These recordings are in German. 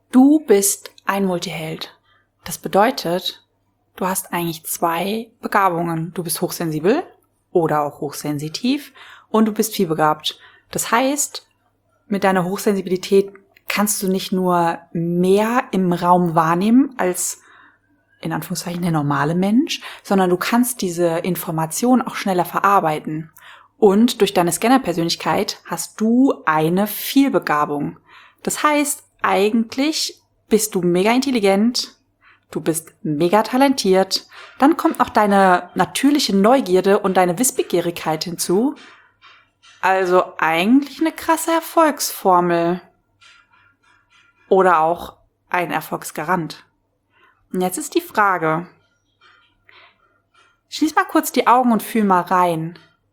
Du bist ein Multiheld. Das bedeutet, du hast eigentlich 2 Begabungen. Du bist hochsensibel oder auch hochsensitiv und du bist vielbegabt. Das heißt, mit deiner Hochsensibilität kannst du nicht nur mehr im Raum wahrnehmen als in Anführungszeichen der normale Mensch, sondern du kannst diese Information auch schneller verarbeiten. Und durch deine Scanner-Persönlichkeit hast du eine Vielbegabung. Das heißt, eigentlich bist du mega intelligent, du bist mega talentiert, dann kommt noch deine natürliche Neugierde und deine Wissbegierigkeit hinzu. Also eigentlich eine krasse Erfolgsformel. Oder auch ein Erfolgsgarant. Und jetzt ist die Frage, schließ mal kurz die Augen und fühl mal rein.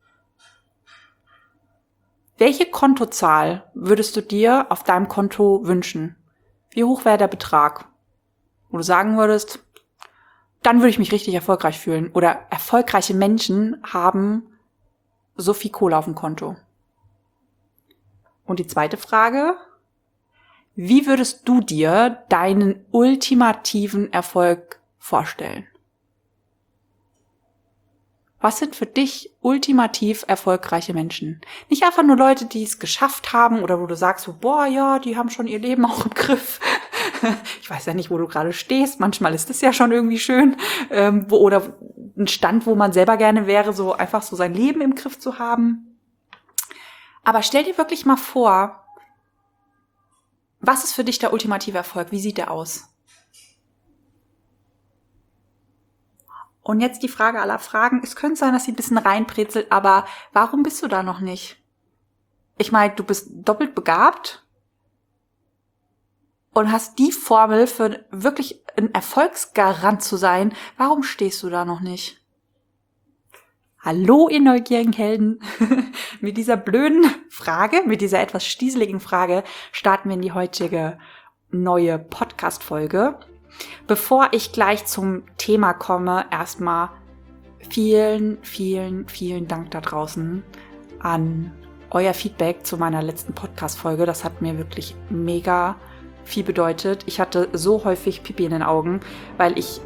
Welche Kontozahl würdest du dir auf deinem Konto wünschen? Wie hoch wäre der Betrag? Wo du sagen würdest, dann würde ich mich richtig erfolgreich fühlen. Oder erfolgreiche Menschen haben so viel Kohle auf dem Konto. Und die zweite Frage, wie würdest du dir deinen ultimativen Erfolg vorstellen? Was sind für dich ultimativ erfolgreiche Menschen? Nicht einfach nur Leute, die es geschafft haben oder wo du sagst, so, boah, ja, die haben schon ihr Leben auch im Griff. Ich weiß ja nicht, wo du gerade stehst. Manchmal ist das ja schon irgendwie schön. Oder ein Stand, wo man selber gerne wäre, so einfach so sein Leben im Griff zu haben. Aber stell dir wirklich mal vor, was ist für dich der ultimative Erfolg? Wie sieht der aus? Und jetzt die Frage aller Fragen. Es könnte sein, dass sie ein bisschen reinbrezelt, aber warum bist du da noch nicht? Ich meine, du bist doppelt begabt und hast die Formel für wirklich ein Erfolgsgarant zu sein. Warum stehst du da noch nicht? Hallo, ihr neugierigen Helden. Mit dieser blöden Frage, mit dieser etwas stieseligen Frage starten wir in die heutige neue Podcast-Folge. Bevor ich gleich zum Thema komme, erstmal vielen, vielen, vielen Dank da draußen an euer Feedback zu meiner letzten Podcast-Folge. Das hat mir wirklich mega viel bedeutet. Ich hatte so häufig Pipi in den Augen, weil ich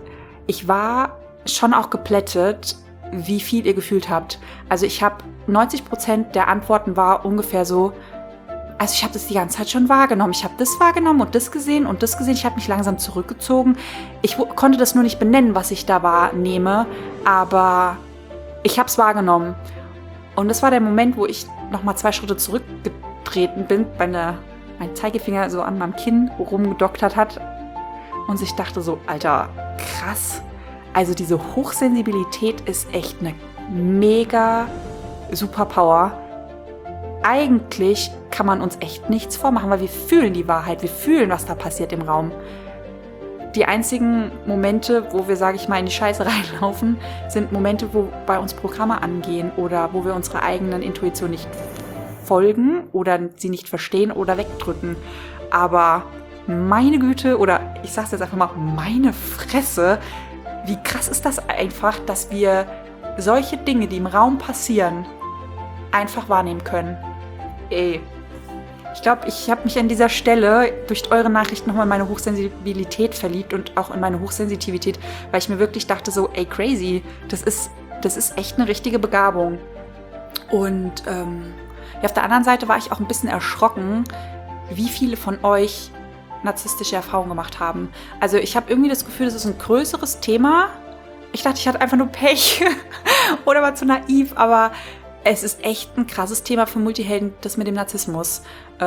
war schon auch geplättet, wie viel ihr gefühlt habt. Also ich habe 90% der Antworten war ungefähr so, also ich habe das die ganze Zeit schon wahrgenommen. Ich habe das wahrgenommen und das gesehen und das gesehen. Ich habe mich langsam zurückgezogen. Ich konnte das nur nicht benennen, was ich da wahrnehme, aber ich habe es wahrgenommen. Und das war der Moment, wo ich nochmal 2 Schritte zurückgetreten bin, weil mein Zeigefinger so an meinem Kinn rumgedoktert hat und sich dachte so, Alter, krass. Also diese Hochsensibilität ist echt eine mega Superpower. Eigentlich kann man uns echt nichts vormachen, weil wir fühlen die Wahrheit, wir fühlen, was da passiert im Raum. Die einzigen Momente, wo wir, sage ich mal, in die Scheiße reinlaufen, sind Momente, wo bei uns Programme angehen oder wo wir unserer eigenen Intuition nicht folgen oder sie nicht verstehen oder wegdrücken. Aber meine Güte, oder ich sag's jetzt einfach mal, meine Fresse, wie krass ist das einfach, dass wir solche Dinge, die im Raum passieren, einfach wahrnehmen können. Ey, ich glaube, ich habe mich an dieser Stelle durch eure Nachrichten nochmal in meine Hochsensibilität verliebt und auch in meine Hochsensitivität, weil ich mir wirklich dachte so, ey, crazy, das ist echt eine richtige Begabung. Und auf der anderen Seite war ich auch ein bisschen erschrocken, wie viele von euch narzisstische Erfahrungen gemacht haben. Also ich habe irgendwie das Gefühl, das ist ein größeres Thema. Ich dachte, ich hatte einfach nur Pech oder war zu naiv, aber es ist echt ein krasses Thema für Multihelden, das mit dem Narzissmus.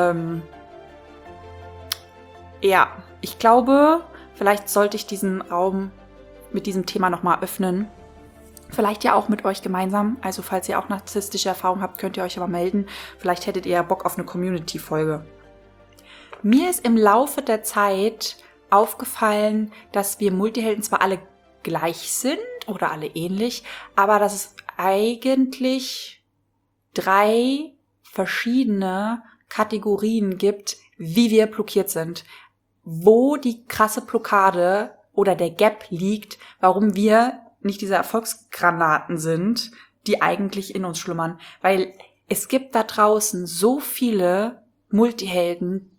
Ja, ich glaube, vielleicht sollte ich diesen Raum mit diesem Thema nochmal öffnen. Vielleicht ja auch mit euch gemeinsam. Also falls ihr auch narzisstische Erfahrungen habt, könnt ihr euch aber melden. Vielleicht hättet ihr ja Bock auf eine Community-Folge. Mir ist im Laufe der Zeit aufgefallen, dass wir Multihelden zwar alle gleich sind oder alle ähnlich, aber dass es eigentlich 3 verschiedene Kategorien gibt, wie wir blockiert sind. Wo die krasse Blockade oder der Gap liegt, warum wir nicht diese Erfolgsgranaten sind, die eigentlich in uns schlummern. Weil es gibt da draußen so viele Multihelden,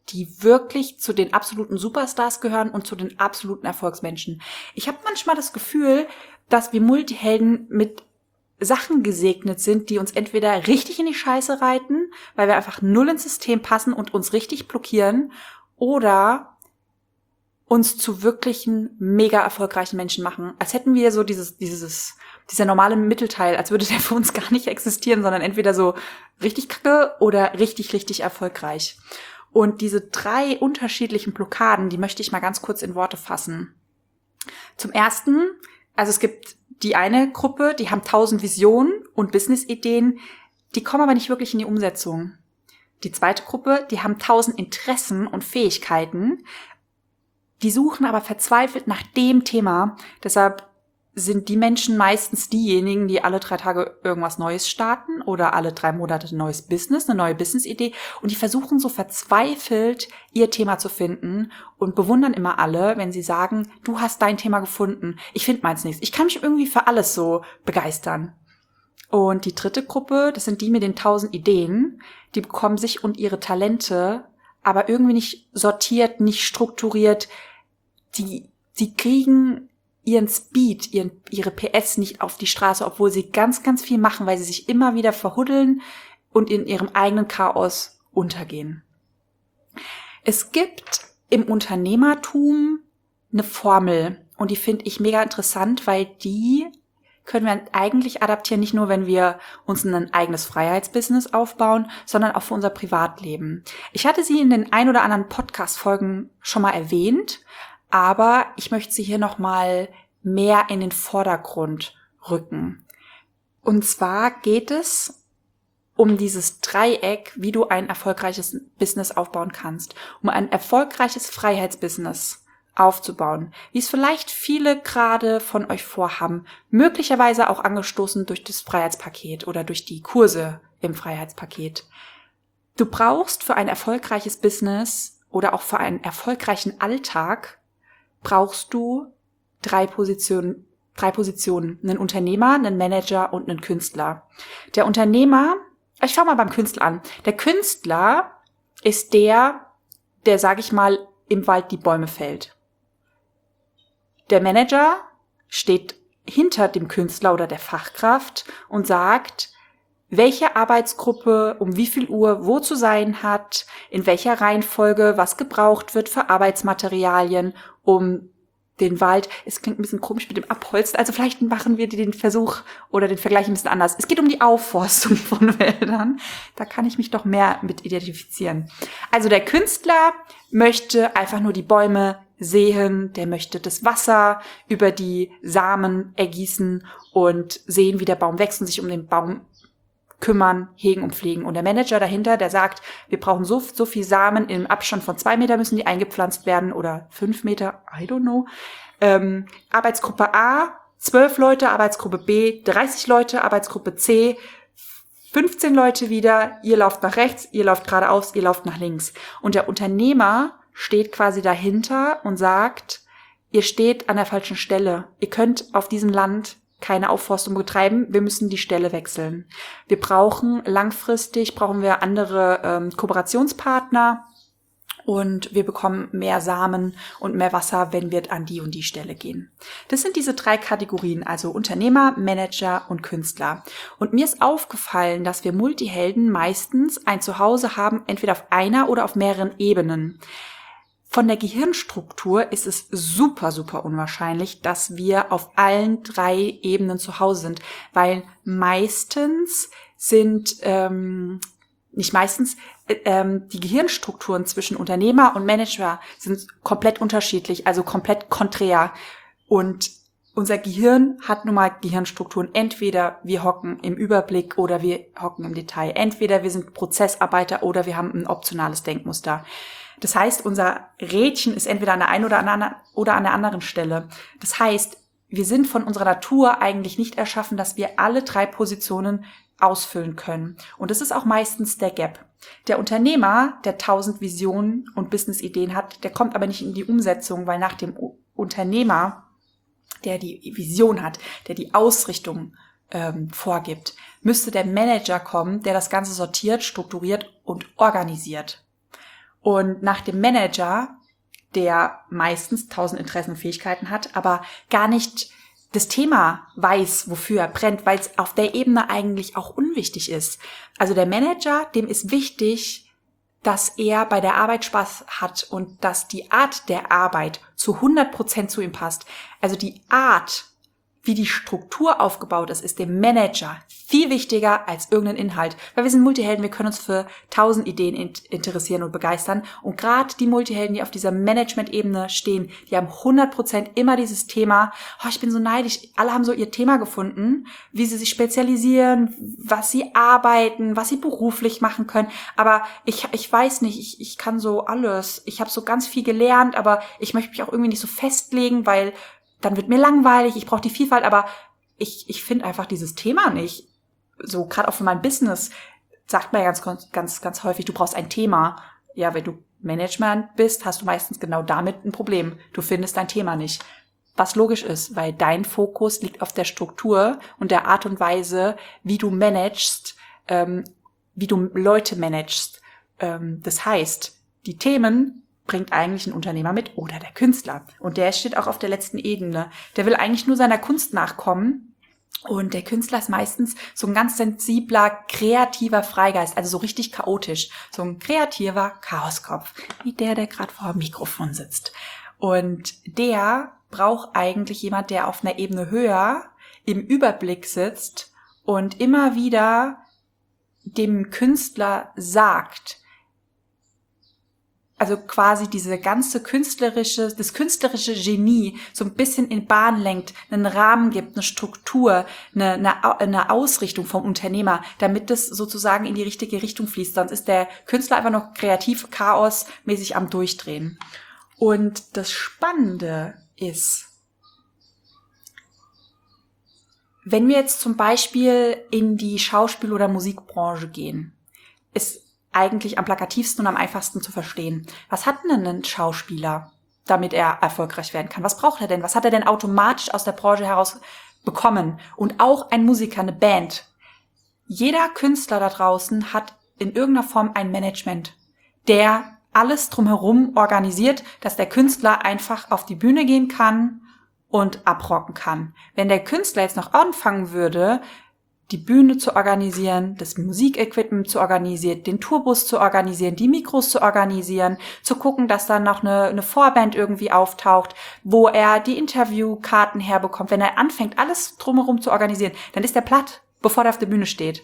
die wirklich zu den absoluten Superstars gehören und zu den absoluten Erfolgsmenschen. Ich habe manchmal das Gefühl, dass wir Multihelden mit Sachen gesegnet sind, die uns entweder richtig in die Scheiße reiten, weil wir einfach null ins System passen und uns richtig blockieren, oder uns zu wirklichen, mega erfolgreichen Menschen machen. Als hätten wir so dieser normale Mittelteil, als würde der für uns gar nicht existieren, sondern entweder so richtig kacke oder richtig, richtig erfolgreich. Und diese 3 unterschiedlichen Blockaden, die möchte ich mal ganz kurz in Worte fassen. Zum ersten, also es gibt die eine Gruppe, die haben 1000 Visionen und Business-Ideen, die kommen aber nicht wirklich in die Umsetzung. Die zweite Gruppe, die haben 1000 Interessen und Fähigkeiten, die suchen aber verzweifelt nach dem Thema. Deshalb sind die Menschen meistens diejenigen, die alle 3 Tage irgendwas Neues starten oder alle 3 Monate ein neues Business, eine neue Business-Idee. Und die versuchen so verzweifelt, ihr Thema zu finden und bewundern immer alle, wenn sie sagen, du hast dein Thema gefunden. Ich finde meins nicht. Ich kann mich irgendwie für alles so begeistern. Und die dritte Gruppe, das sind die mit den 1000 Ideen, die bekommen sich und ihre Talente aber irgendwie nicht sortiert, nicht strukturiert. Die kriegen ihren Speed, ihre PS nicht auf die Straße, obwohl sie ganz, ganz viel machen, weil sie sich immer wieder verhuddeln und in ihrem eigenen Chaos untergehen. Es gibt im Unternehmertum eine Formel und die finde ich mega interessant, weil die können wir eigentlich adaptieren, nicht nur, wenn wir uns ein eigenes Freiheitsbusiness aufbauen, sondern auch für unser Privatleben. Ich hatte sie in den ein oder anderen Podcast-Folgen schon mal erwähnt, aber ich möchte sie hier nochmal mehr in den Vordergrund rücken. Und zwar geht es um dieses Dreieck, wie du ein erfolgreiches Business aufbauen kannst, um ein erfolgreiches Freiheitsbusiness aufzubauen, wie es vielleicht viele gerade von euch vorhaben, möglicherweise auch angestoßen durch das Freiheitspaket oder durch die Kurse im Freiheitspaket. Du brauchst für ein erfolgreiches Business oder auch für einen erfolgreichen Alltag brauchst du 3 Positionen, einen Unternehmer, einen Manager und einen Künstler. Der Unternehmer, ich fange mal beim Künstler an. Der Künstler ist der, sage ich mal, im Wald die Bäume fällt. Der Manager steht hinter dem Künstler oder der Fachkraft und sagt, welche Arbeitsgruppe um wie viel Uhr wo zu sein hat, in welcher Reihenfolge was gebraucht wird für Arbeitsmaterialien, um den Wald, es klingt ein bisschen komisch mit dem Abholzen, also vielleicht machen wir den Versuch oder den Vergleich ein bisschen anders. Es geht um die Aufforstung von Wäldern, da kann ich mich doch mehr mit identifizieren. Also der Künstler möchte einfach nur die Bäume sehen, der möchte das Wasser über die Samen ergießen und sehen, wie der Baum wächst und sich um den Baum kümmern, hegen und pflegen. Und der Manager dahinter, der sagt, wir brauchen so viel Samen, im Abstand von 2 Meter müssen die eingepflanzt werden oder 5 Meter, I don't know. Arbeitsgruppe A, 12 Leute, Arbeitsgruppe B, 30 Leute, Arbeitsgruppe C, 15 Leute wieder, ihr lauft nach rechts, ihr lauft geradeaus, ihr lauft nach links. Und der Unternehmer steht quasi dahinter und sagt, ihr steht an der falschen Stelle. Ihr könnt auf diesem Land keine Aufforstung betreiben, wir müssen die Stelle wechseln. Wir brauchen langfristig, andere Kooperationspartner und wir bekommen mehr Samen und mehr Wasser, wenn wir an die und die Stelle gehen. Das sind diese 3 Kategorien, also Unternehmer, Manager und Künstler. Und mir ist aufgefallen, dass wir Multihelden meistens ein Zuhause haben, entweder auf einer oder auf mehreren Ebenen. Von der Gehirnstruktur ist es super, super unwahrscheinlich, dass wir auf allen 3 Ebenen zu Hause sind, weil meistens sind, die Gehirnstrukturen zwischen Unternehmer und Manager sind komplett unterschiedlich, also komplett konträr. Und unser Gehirn hat nun mal Gehirnstrukturen. Entweder wir hocken im Überblick oder wir hocken im Detail. Entweder wir sind Prozessarbeiter oder wir haben ein optionales Denkmuster. Das heißt, unser Rädchen ist entweder an der einen oder an der anderen Stelle. Das heißt, wir sind von unserer Natur eigentlich nicht erschaffen, dass wir alle 3 Positionen ausfüllen können. Und das ist auch meistens der Gap. Der Unternehmer, der 1000 Visionen und Business-Ideen hat, der kommt aber nicht in die Umsetzung, weil nach dem Unternehmer, der die Vision hat, der die Ausrichtung vorgibt, müsste der Manager kommen, der das Ganze sortiert, strukturiert und organisiert. Und nach dem Manager, der meistens 1000 Interessen und Fähigkeiten hat, aber gar nicht das Thema weiß, wofür er brennt, weil es auf der Ebene eigentlich auch unwichtig ist. Also der Manager, dem ist wichtig, dass er bei der Arbeit Spaß hat und dass die Art der Arbeit zu 100% zu ihm passt. Also die Art, wie die Struktur aufgebaut ist dem Manager viel wichtiger als irgendein Inhalt. Weil wir sind Multihelden, wir können uns für 1000 Ideen interessieren und begeistern. Und gerade die Multihelden, die auf dieser Management-Ebene stehen, die haben 100% immer dieses Thema, oh, ich bin so neidisch, alle haben so ihr Thema gefunden, wie sie sich spezialisieren, was sie arbeiten, was sie beruflich machen können. Aber ich weiß nicht, ich kann so alles. Ich habe so ganz viel gelernt, aber ich möchte mich auch irgendwie nicht so festlegen, weil dann wird mir langweilig, ich brauche die Vielfalt, aber ich finde einfach dieses Thema nicht. So gerade auch für mein Business sagt man ja ganz häufig, du brauchst ein Thema. Ja, wenn du Management bist, hast du meistens genau damit ein Problem. Du findest dein Thema nicht. Was logisch ist, weil dein Fokus liegt auf der Struktur und der Art und Weise, wie du managst, wie du Leute managst. Das heißt, die Themen bringt eigentlich ein Unternehmer mit oder der Künstler. Und der steht auch auf der letzten Ebene. Der will eigentlich nur seiner Kunst nachkommen. Und der Künstler ist meistens so ein ganz sensibler, kreativer Freigeist, also so richtig chaotisch. So ein kreativer Chaoskopf, wie der gerade vor dem Mikrofon sitzt. Und der braucht eigentlich jemand, der auf einer Ebene höher im Überblick sitzt und immer wieder dem Künstler sagt, also quasi diese ganze das künstlerische Genie so ein bisschen in Bahn lenkt, einen Rahmen gibt, eine Struktur, eine Ausrichtung vom Unternehmer, damit das sozusagen in die richtige Richtung fließt. Sonst ist der Künstler einfach noch kreativ, chaosmäßig am Durchdrehen. Und das Spannende ist, wenn wir jetzt zum Beispiel in die Schauspiel- oder Musikbranche gehen, ist eigentlich am plakativsten und am einfachsten zu verstehen. Was hat denn ein Schauspieler, damit er erfolgreich werden kann? Was braucht er denn? Was hat er denn automatisch aus der Branche heraus bekommen? Und auch ein Musiker, eine Band. Jeder Künstler da draußen hat in irgendeiner Form ein Management, der alles drumherum organisiert, dass der Künstler einfach auf die Bühne gehen kann und abrocken kann. Wenn der Künstler jetzt noch anfangen würde, die Bühne zu organisieren, das Musikequipment zu organisieren, den Tourbus zu organisieren, die Mikros zu organisieren, zu gucken, dass dann noch eine Vorband irgendwie auftaucht, wo er die Interviewkarten herbekommt. Wenn er anfängt, alles drumherum zu organisieren, dann ist er platt, bevor er auf der Bühne steht.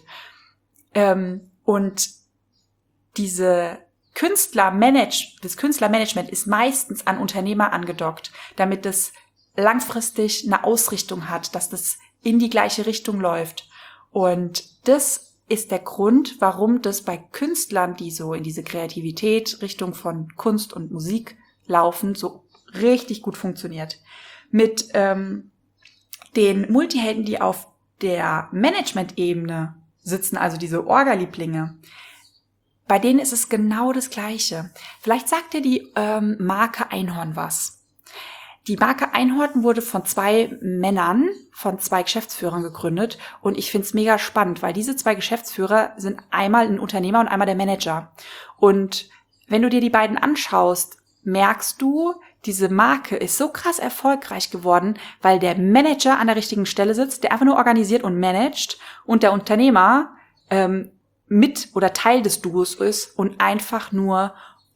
Und das Künstlermanagement ist meistens an Unternehmer angedockt, damit es langfristig eine Ausrichtung hat, dass das in die gleiche Richtung läuft. Und das ist der Grund, warum das bei Künstlern, die so in diese Kreativität Richtung von Kunst und Musik laufen, so richtig gut funktioniert. Mit den Multihelden, die auf der Management-Ebene sitzen, also diese Orga-Lieblinge, bei denen ist es genau das Gleiche. Vielleicht sagt dir die Marke Einhorn was. Die Marke Einhorn wurde von 2 Männern, von 2 Geschäftsführern gegründet und ich find's mega spannend, weil diese 2 Geschäftsführer sind einmal ein Unternehmer und einmal der Manager. Und wenn du dir die beiden anschaust, merkst du, diese Marke ist so krass erfolgreich geworden, weil der Manager an der richtigen Stelle sitzt, der einfach nur organisiert und managt und der Unternehmer mit oder Teil des Duos ist und einfach nur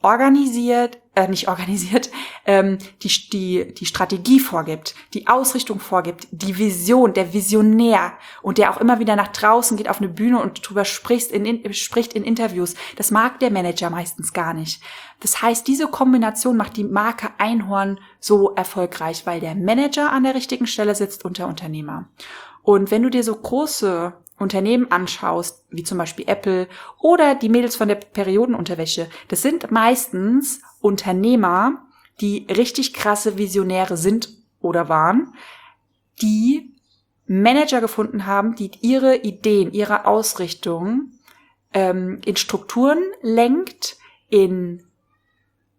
die Strategie vorgibt, die Ausrichtung vorgibt, die Vision, der Visionär und der auch immer wieder nach draußen geht auf eine Bühne und drüber spricht in Interviews. Das mag der Manager meistens gar nicht. Das heißt, diese Kombination macht die Marke Einhorn so erfolgreich, weil der Manager an der richtigen Stelle sitzt und der Unternehmer. Und wenn du dir so große Unternehmen anschaust, wie zum Beispiel Apple oder die Mädels von der Periodenunterwäsche, das sind meistens Unternehmer, die richtig krasse Visionäre sind oder waren, die Manager gefunden haben, die ihre Ideen, ihre Ausrichtung in Strukturen lenkt, in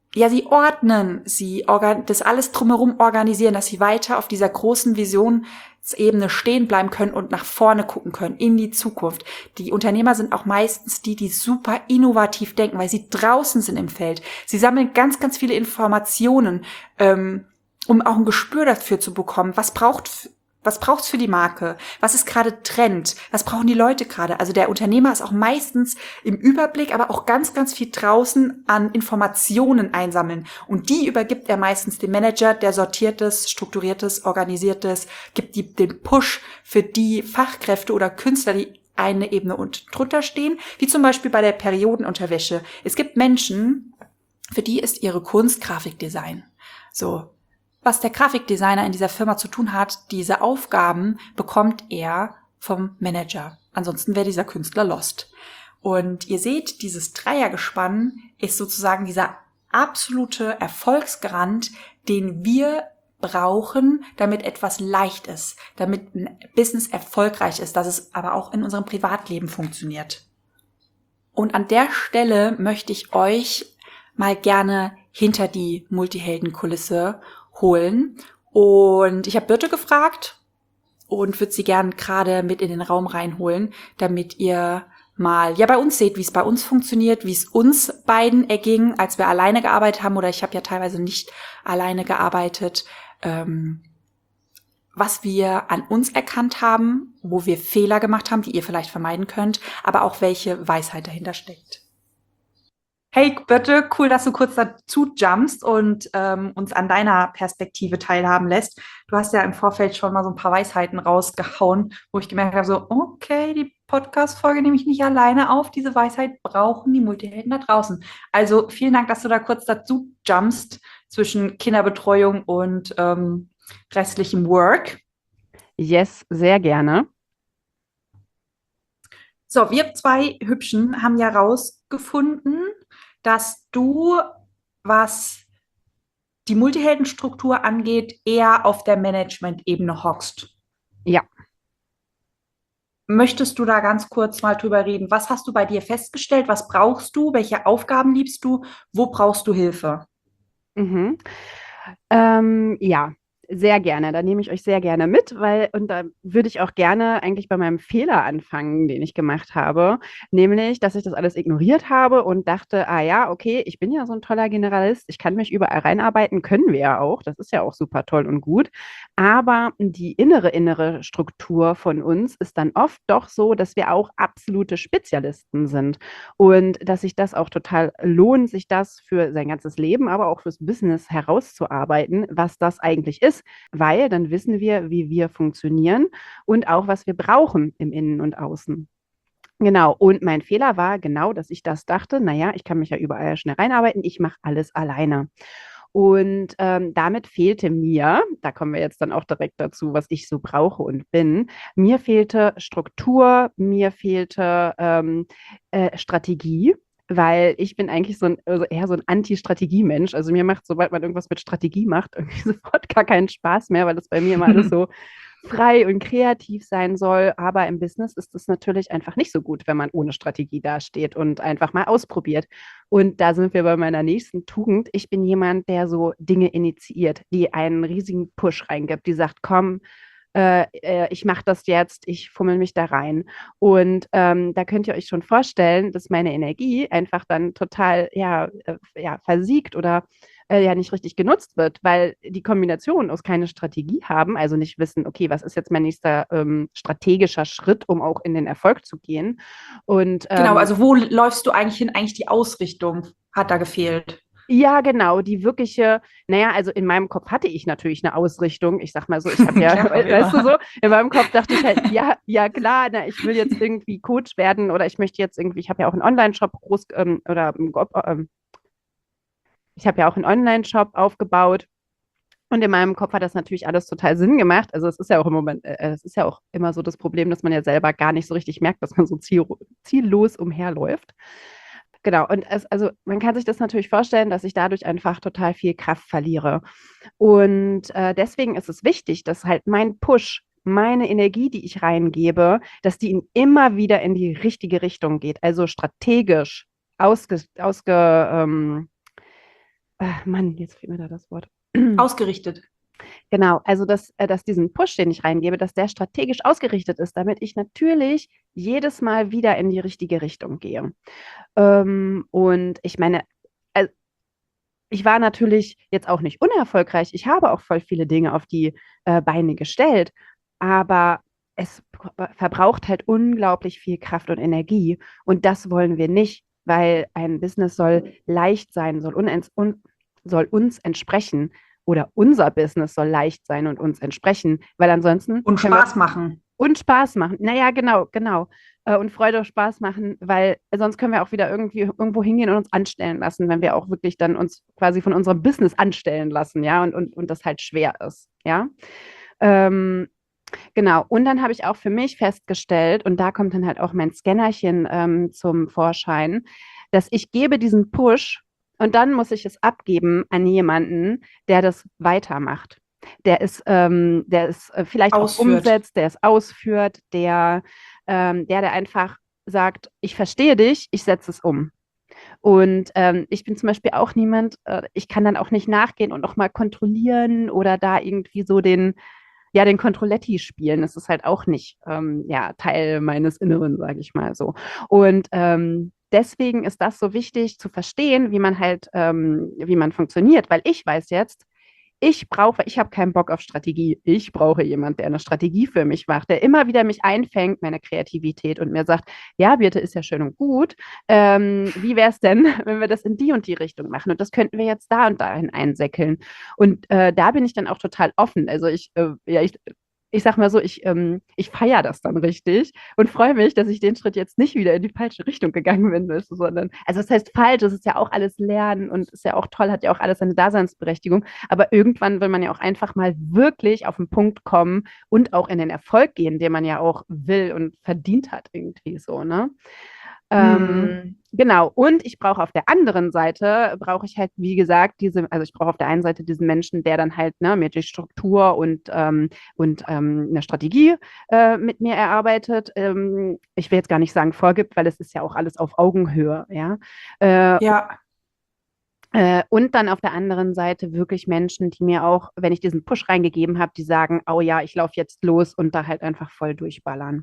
sie ordnen, das alles drumherum organisieren, dass sie weiter auf dieser großen Visionsebene stehen bleiben können und nach vorne gucken können, in die Zukunft. Die Unternehmer sind auch meistens die super innovativ denken, weil sie draußen sind im Feld. Sie sammeln ganz, ganz viele Informationen, um auch ein Gespür dafür zu bekommen, was braucht's für die Marke? Was ist gerade Trend? Was brauchen die Leute gerade? Also der Unternehmer ist auch meistens im Überblick, aber auch ganz, ganz viel draußen an Informationen einsammeln. Und die übergibt er meistens dem Manager, der sortiertes, strukturiertes, organisiertes, gibt den Push für die Fachkräfte oder Künstler, die eine Ebene und drunter stehen, wie zum Beispiel bei der Periodenunterwäsche. Es gibt Menschen, für die ist ihre Kunst Grafikdesign. So. Was der Grafikdesigner in dieser Firma zu tun hat, diese Aufgaben bekommt er vom Manager. Ansonsten wäre dieser Künstler lost. Und ihr seht, dieses Dreiergespann ist sozusagen dieser absolute Erfolgsgarant, den wir brauchen, damit etwas leicht ist, damit ein Business erfolgreich ist, dass es aber auch in unserem Privatleben funktioniert. Und an der Stelle möchte ich euch mal gerne hinter die Multiheldenkulisse holen. Und ich habe Birte gefragt und würde sie gern gerade mit in den Raum reinholen, damit ihr mal bei uns seht, wie es bei uns funktioniert, wie es uns beiden erging, als wir alleine gearbeitet haben, oder ich habe ja teilweise nicht alleine gearbeitet, was wir an uns erkannt haben, wo wir Fehler gemacht haben, die ihr vielleicht vermeiden könnt, aber auch welche Weisheit dahinter steckt. Hey Birte, cool, dass du kurz dazu jumpst und uns an deiner Perspektive teilhaben lässt. Du hast ja im Vorfeld schon mal so ein paar Weisheiten rausgehauen, wo ich gemerkt habe, so, okay, die Podcast-Folge nehme ich nicht alleine auf. Diese Weisheit brauchen die Multihelden da draußen. Also vielen Dank, dass du da kurz dazu jumpst zwischen Kinderbetreuung und restlichem Work. Yes, sehr gerne. So, wir zwei Hübschen haben ja rausgefunden, dass du, was die Multiheldenstruktur angeht, eher auf der Management-Ebene hockst. Ja. Möchtest du da ganz kurz mal drüber reden? Was hast du bei dir festgestellt? Was brauchst du? Welche Aufgaben liebst du? Wo brauchst du Hilfe? Mhm. Ja, sehr gerne. Da nehme ich euch sehr gerne mit, und da würde ich auch gerne eigentlich bei meinem Fehler anfangen, den ich gemacht habe, nämlich, dass ich das alles ignoriert habe und dachte, ah ja, okay, ich bin ja so ein toller Generalist, ich kann mich überall reinarbeiten, können wir ja auch, das ist ja auch super toll und gut, aber die innere Struktur von uns ist dann oft doch so, dass wir auch absolute Spezialisten sind und dass sich das auch total lohnt, sich das für sein ganzes Leben, aber auch fürs Business herauszuarbeiten, was das eigentlich ist, weil dann wissen wir, wie wir funktionieren und auch, was wir brauchen im Innen und Außen. Genau, und mein Fehler war genau, dass ich das dachte, naja, ich kann mich ja überall schnell reinarbeiten, ich mache alles alleine. Und damit fehlte mir, da kommen wir jetzt dann auch direkt dazu, was ich so brauche und bin, mir fehlte Struktur, mir fehlte Strategie, weil ich bin eigentlich also eher so ein Anti-Strategie-Mensch. Also mir macht, sobald man irgendwas mit Strategie macht, irgendwie sofort gar keinen Spaß mehr, weil das bei mir immer alles so frei und kreativ sein soll. Aber im Business ist es natürlich einfach nicht so gut, wenn man ohne Strategie dasteht und einfach mal ausprobiert. Und da sind wir bei meiner nächsten Tugend. Ich bin jemand, der so Dinge initiiert, die einen riesigen Push reingibt, die sagt, komm, ich mache das jetzt, ich fummel mich da rein. Und da könnt ihr euch schon vorstellen, dass meine Energie einfach dann total versiegt oder ja nicht richtig genutzt wird, weil die Kombination aus keine Strategie haben, also nicht wissen, okay, was ist jetzt mein nächster strategischer Schritt, um auch in den Erfolg zu gehen. Und Genau, also wo läufst du eigentlich hin? Eigentlich die Ausrichtung hat da gefehlt. ja, genau, die wirkliche, naja, also in meinem Kopf hatte ich natürlich eine Ausrichtung. Ich sag mal so, ich habe ja, Klar, weißt du ja. so, in meinem Kopf dachte ich halt, ja klar, na, ich will jetzt irgendwie Coach werden oder ich möchte jetzt irgendwie, ich habe ja auch einen Online-Shop ich habe ja auch einen Online-Shop aufgebaut. Und in meinem Kopf hat das natürlich alles total Sinn gemacht. Also es ist ja auch im Moment, es ist ja auch immer so das Problem, dass man ja selber gar nicht so richtig merkt, dass man so ziellos umherläuft. Genau, und also man kann sich das natürlich vorstellen, dass ich dadurch einfach total viel Kraft verliere. Und deswegen ist es wichtig, dass halt mein Push, meine Energie, die ich reingebe, dass die immer wieder in die richtige Richtung geht. Also strategisch ausge, ausge, Mann, jetzt fehlt mir da das Wort. Ausgerichtet. Genau, also dass diesen Push, den ich reingebe, dass der strategisch ausgerichtet ist, damit ich natürlich jedes Mal wieder in die richtige Richtung gehe. Und ich meine, also ich war natürlich jetzt auch nicht unerfolgreich. Ich habe auch voll viele Dinge auf die Beine gestellt, aber es verbraucht halt unglaublich viel Kraft und Energie. Und das wollen wir nicht, weil ein Business soll leicht sein, soll uns entsprechen. Oder unser Business soll leicht sein und uns entsprechen, weil ansonsten Und können wir Spaß machen. und Spaß machen. Naja, genau, genau. Und Freude und Spaß machen, weil sonst können wir auch wieder irgendwie irgendwo hingehen und uns anstellen lassen, wenn wir auch wirklich dann uns quasi von unserem Business anstellen lassen, ja, und das halt schwer ist, ja. Ähm, genau. Und dann habe ich auch für mich festgestellt, und da kommt dann halt auch mein Scannerchen zum Vorschein, dass ich gebe diesen Push und dann muss ich es abgeben an jemanden, der das weitermacht. Der es vielleicht auch Ausführt. umsetzt, der es ausführt, der einfach sagt, ich verstehe dich, ich setze es um. Und ich bin zum Beispiel auch niemand, ich kann dann auch nicht nachgehen und nochmal kontrollieren oder da irgendwie so den Controletti spielen. Das ist halt auch nicht ja, Teil meines Inneren, sage ich mal so. Und deswegen ist das so wichtig zu verstehen, wie man funktioniert, weil ich weiß jetzt, ich habe keinen Bock auf Strategie. Ich brauche jemanden, der eine Strategie für mich macht, der immer wieder mich einfängt, meine Kreativität und mir sagt, ja, Birte, ist ja schön und gut. Wie wäre es denn, wenn wir das in die und die Richtung machen? Und das könnten wir jetzt da und dahin einsäckeln. Und da bin ich dann auch total offen. Also ich sag mal so, ich feiere das dann richtig und freue mich, dass ich den Schritt jetzt nicht wieder in die falsche Richtung gegangen bin, weißt du, sondern, also das heißt falsch, es ist ja auch alles Lernen und ist ja auch toll, hat ja auch alles seine Daseinsberechtigung, aber irgendwann will man ja auch einfach mal wirklich auf den Punkt kommen und auch in den Erfolg gehen, den man ja auch will und verdient hat irgendwie so, ne? Mhm. Genau, und ich brauche auf der anderen Seite, brauche ich halt, wie gesagt, also ich brauche auf der einen Seite diesen Menschen, der dann halt ne, mir die Struktur und eine Strategie mit mir erarbeitet. Ich will jetzt gar nicht sagen vorgibt, weil es ist ja auch alles auf Augenhöhe, ja. Äh, Ja, und dann auf der anderen Seite wirklich Menschen, die mir auch, wenn ich diesen Push reingegeben habe, die sagen, oh ja, ich laufe jetzt los und da halt einfach voll durchballern.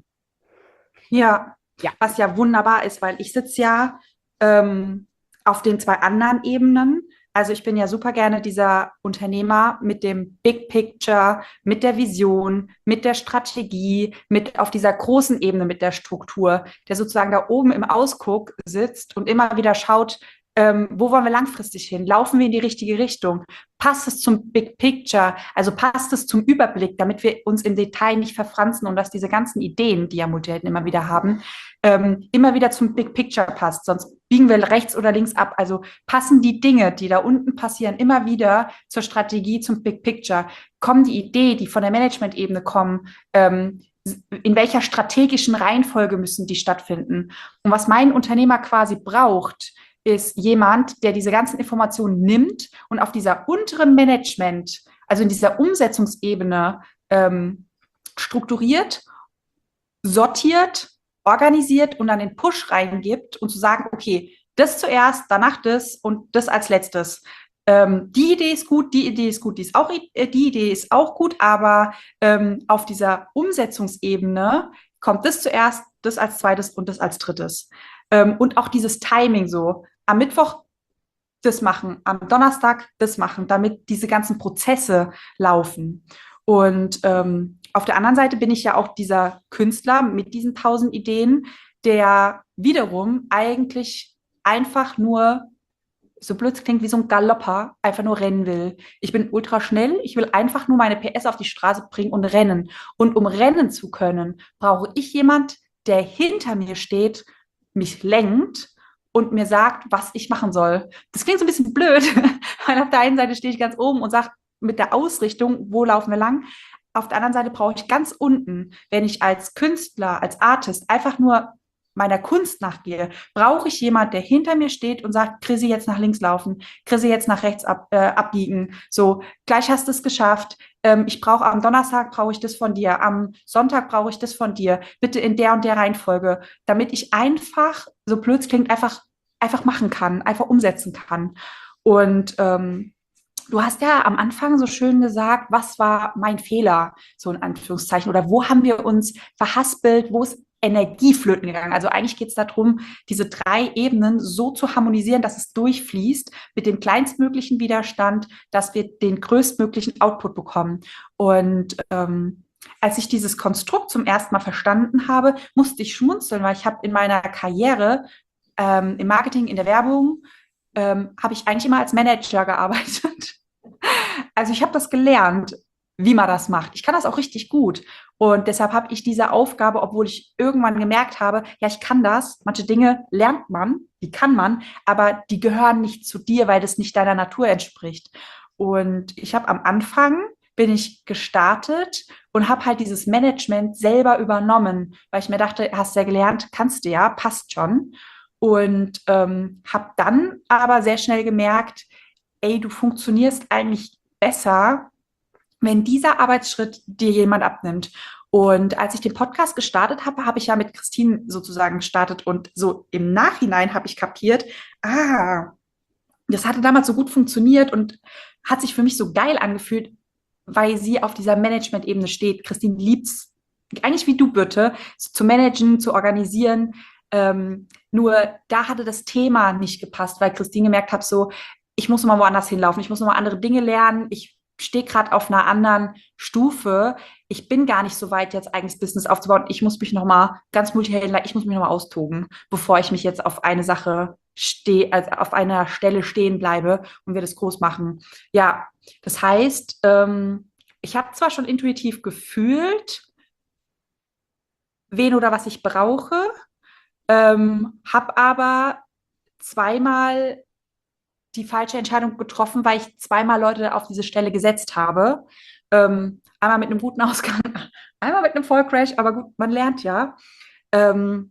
ja. Ja. Was ja wunderbar ist, weil ich sitze ja ähm, auf den zwei anderen Ebenen. Also ich bin ja super gerne dieser Unternehmer mit dem Big Picture, mit der Vision, mit der Strategie, mit auf dieser großen Ebene mit der Struktur, der sozusagen da oben im Ausguck sitzt und immer wieder schaut, wo wollen wir langfristig hin? Laufen wir in die richtige Richtung? Passt es zum Big Picture? Also passt es zum Überblick, damit wir uns im Detail nicht verfranzen und dass diese ganzen Ideen, die ja Multihelden immer wieder haben, immer wieder zum Big Picture passt. Sonst biegen wir rechts oder links ab. Also passen die Dinge, die da unten passieren, immer wieder zur Strategie, zum Big Picture. Kommen die Ideen, die von der Management-Ebene kommen, in welcher strategischen Reihenfolge müssen die stattfinden? Und was mein Unternehmer quasi braucht, ist jemand, der diese ganzen Informationen nimmt und auf dieser unteren Management, also in dieser Umsetzungsebene, strukturiert, sortiert, organisiert und dann den Push reingibt und zu sagen, okay, das zuerst, danach das und das als letztes. Die Idee ist gut, die Idee ist gut, die Idee ist auch gut, aber auf dieser Umsetzungsebene kommt das zuerst, das als zweites und das als drittes. Und auch dieses Timing so. Am Mittwoch das machen, am Donnerstag das machen, damit diese ganzen Prozesse laufen. Und auf der anderen Seite bin ich ja auch dieser Künstler mit diesen 1000 Ideen, der wiederum eigentlich einfach nur, so blöd es klingt, wie so ein Galopper, einfach nur rennen will. Ich bin ultra schnell, ich will einfach nur meine PS auf die Straße bringen und rennen. Und um rennen zu können, brauche ich jemand, der hinter mir steht, mich lenkt und mir sagt, was ich machen soll. Das klingt so ein bisschen blöd, weil auf der einen Seite stehe ich ganz oben und sage mit der Ausrichtung, wo laufen wir lang. Auf der anderen Seite brauche ich ganz unten, wenn ich als Künstler, als Artist einfach nur meiner Kunst nachgehe, brauche ich jemand, der hinter mir steht und sagt, Chrissy, jetzt nach links laufen, Chrissy, jetzt nach rechts abbiegen. So, gleich hast du es geschafft. Ich brauche am Donnerstag brauche ich das von dir, am Sonntag brauche ich das von dir. Bitte in der und der Reihenfolge, damit ich einfach, so blöd es klingt, einfach machen kann, einfach umsetzen kann. Und du hast ja am Anfang so schön gesagt, was war mein Fehler, so in Anführungszeichen, oder wo haben wir uns verhaspelt, wo ist Energie flöten gegangen? Also eigentlich geht es darum, diese 3 Ebenen so zu harmonisieren, dass es durchfließt mit dem kleinstmöglichen Widerstand, dass wir den größtmöglichen Output bekommen. Und als ich dieses Konstrukt zum ersten Mal verstanden habe, musste ich schmunzeln, weil ich habe in meiner Karriere im Marketing, in der Werbung, habe ich eigentlich immer als Manager gearbeitet. Also ich habe das gelernt, wie man das macht. Ich kann das auch richtig gut. Und deshalb habe ich diese Aufgabe, obwohl ich irgendwann gemerkt habe, ja, ich kann das. Manche Dinge lernt man, die kann man, aber die gehören nicht zu dir, weil das nicht deiner Natur entspricht. Und ich habe am Anfang bin ich gestartet und habe halt dieses Management selber übernommen, weil ich mir dachte, hast ja gelernt, kannst du ja, passt schon. Und habe dann aber sehr schnell gemerkt, ey, du funktionierst eigentlich besser, wenn dieser Arbeitsschritt dir jemand abnimmt. Und als ich den Podcast gestartet habe, habe ich ja mit Christine sozusagen gestartet und so im Nachhinein habe ich kapiert, das hatte damals so gut funktioniert und hat sich für mich so geil angefühlt, weil sie auf dieser Management-Ebene steht. Christine liebt's, eigentlich wie du, Birte, zu managen, zu organisieren. Nur da hatte das Thema nicht gepasst, weil Christine gemerkt hat, so, ich muss noch mal woanders hinlaufen, ich muss noch mal andere Dinge lernen, ich stehe gerade auf einer anderen Stufe. Ich bin gar nicht so weit, jetzt eigenes Business aufzubauen. Ich muss mich noch mal ganz multihändler, ich muss mich noch mal austoben, bevor ich mich jetzt auf eine Sache stehe, also auf einer Stelle stehen bleibe und wir das groß machen. Ja, das heißt, ich habe zwar schon intuitiv gefühlt, wen oder was ich brauche, habe aber zweimal die falsche Entscheidung getroffen, weil ich zweimal Leute auf diese Stelle gesetzt habe. Einmal mit einem guten Ausgang, einmal mit einem Vollcrash, aber gut, man lernt ja. Ähm,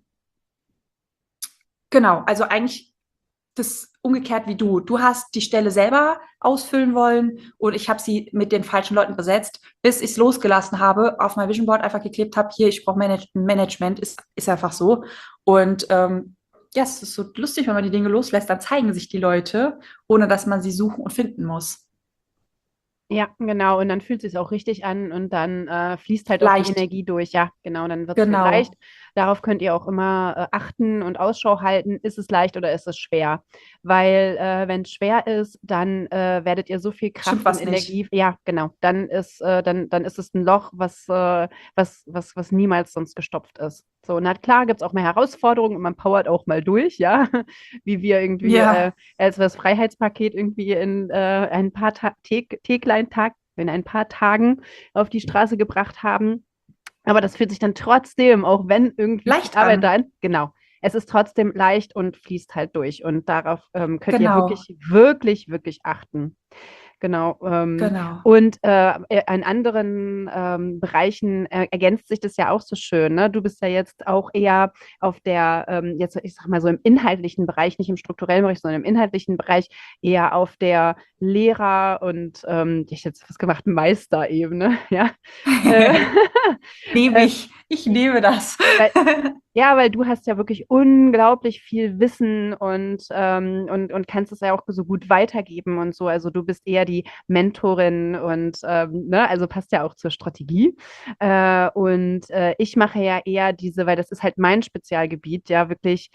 genau, also eigentlich das umgekehrt wie du. Du hast die Stelle selber ausfüllen wollen und ich habe sie mit den falschen Leuten besetzt, bis ich es losgelassen habe, auf mein Vision Board einfach geklebt habe, hier, ich brauche Management, ist einfach so. Und ja, es ist so lustig, wenn man die Dinge loslässt, dann zeigen sich die Leute, ohne dass man sie suchen und finden muss. Ja, genau. Und dann fühlt es sich auch richtig an und dann fließt halt auch die Leicht, Energie durch. Ja, genau. Dann wird es halt leicht. genau. Darauf könnt ihr auch immer achten und Ausschau halten. Ist es leicht oder ist es schwer? Weil wenn es schwer ist, dann werdet ihr so viel Stimmt Kraft und was nicht. Energie. Ja, genau. Dann ist es ein Loch, was niemals sonst gestopft ist. So, na klar, gibt es auch mehr Herausforderungen und man powert auch mal durch, ja. Wie wir irgendwie Ja, als wir das Freiheitspaket irgendwie in ein paar in ein paar Tagen auf die Straße gebracht haben. Aber das fühlt sich dann trotzdem, auch wenn irgendwie viel leicht Arbeit da an. ist, genau. Es ist trotzdem leicht und fließt halt durch. Und darauf könnt ihr Genau, wirklich, wirklich, wirklich achten. Genau. genau. Und in anderen Bereichen ergänzt sich das ja auch so schön. Ne? Du bist ja jetzt auch eher auf der, jetzt, ich sag mal so im inhaltlichen Bereich, nicht im strukturellen Bereich, sondern im inhaltlichen Bereich, eher auf der Lehrer- und ich hätte jetzt was gemacht, Meisterebene, ja. Äh, Nehme äh, ich nehme das. weil, ja, weil du hast ja wirklich unglaublich viel Wissen und kannst es ja auch so gut weitergeben und so. Also du bist eher die Mentorin und ne, also passt ja auch zur Strategie. Ich mache ja eher diese, weil das ist halt mein Spezialgebiet, ja, wirklich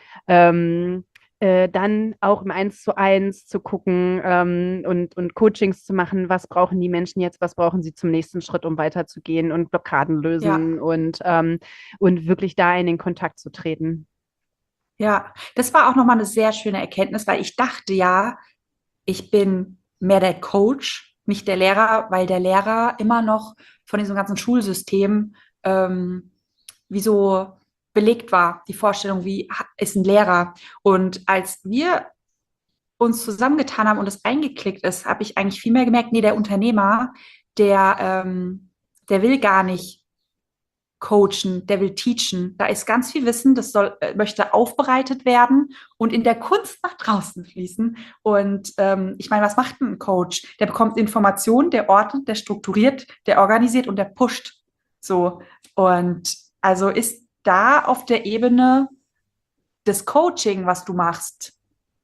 dann auch im Eins zu eins zu gucken und Coachings zu machen, was brauchen die Menschen jetzt, was brauchen sie zum nächsten Schritt, um weiterzugehen und Blockaden Ja, lösen und wirklich da in den Kontakt zu treten. ja. Das war auch nochmal eine sehr schöne Erkenntnis, weil ich dachte ja, ich bin mehr der Coach, nicht der Lehrer, weil der Lehrer immer noch von diesem ganzen Schulsystem wie so belegt war, die Vorstellung, wie ist ein Lehrer. Und als wir uns zusammengetan haben und es eingeklickt ist, habe ich eigentlich viel mehr gemerkt, nee, der Unternehmer, der will gar nicht coachen, der will teachen. Da ist ganz viel Wissen, das möchte aufbereitet werden und in der Kunst nach draußen fließen. Und ich meine, was macht ein Coach? Der bekommt Informationen, der ordnet, der strukturiert, der organisiert und der pusht. So. Und also ist da auf der Ebene des Coaching, was du machst,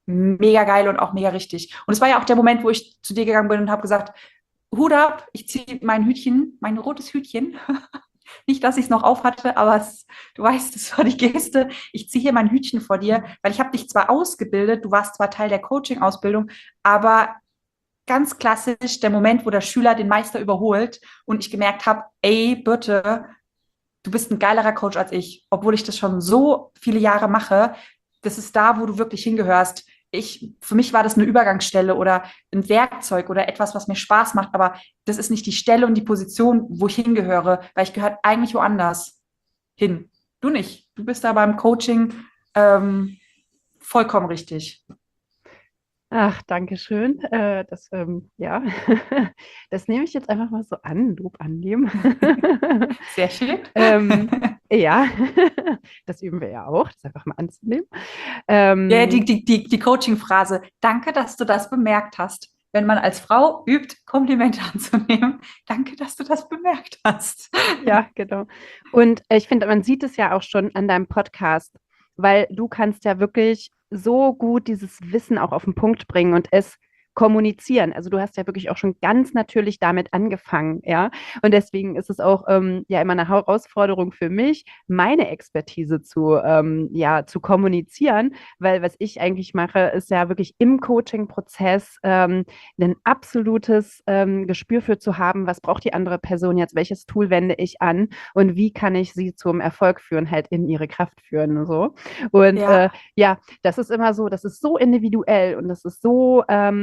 mega geil und auch mega richtig. Und es war ja auch der Moment, wo ich zu dir gegangen bin und habe gesagt, Hut ab, ich ziehe mein Hütchen, mein rotes Hütchen. Nicht, dass ich es noch auf hatte, aber du weißt, das war die Geste. Ich ziehe hier mein Hütchen vor dir, weil ich habe dich zwar ausgebildet, du warst zwar Teil der Coaching-Ausbildung, aber ganz klassisch der Moment, wo der Schüler den Meister überholt und ich gemerkt habe, ey, Birte, du bist ein geilerer Coach als ich, obwohl ich das schon so viele Jahre mache. Das ist da, wo du wirklich hingehörst. Für mich war das eine Übergangsstelle oder ein Werkzeug oder etwas, was mir Spaß macht, aber das ist nicht die Stelle und die Position, wo ich hingehöre, weil ich gehöre eigentlich woanders hin. Du nicht. Du bist da beim Coaching vollkommen richtig. Ach, danke schön. Ja, das nehme ich jetzt einfach mal so an, Lob annehmen. Sehr schön. Ähm, ja, das üben wir ja auch, das einfach mal anzunehmen. Ja, Ähm, die Coaching-Phrase. Danke, dass du das bemerkt hast. Wenn man als Frau übt, Komplimente anzunehmen. Danke, dass du das bemerkt hast. ja, genau. Und ich finde, man sieht es ja auch schon an deinem Podcast, weil du kannst ja wirklich so gut dieses Wissen auch auf den Punkt bringen und es kommunizieren. Also du hast ja wirklich auch schon ganz natürlich damit angefangen, ja. Und deswegen ist es auch ja immer eine Herausforderung für mich, meine Expertise ja, zu kommunizieren, weil was ich eigentlich mache, ist ja wirklich im Coaching-Prozess ein absolutes Gespür für zu haben, was braucht die andere Person jetzt, welches Tool wende ich an und wie kann ich sie zum Erfolg führen, halt in ihre Kraft führen und so. Und Ja, ja, das ist immer so, das ist so individuell und das ist so,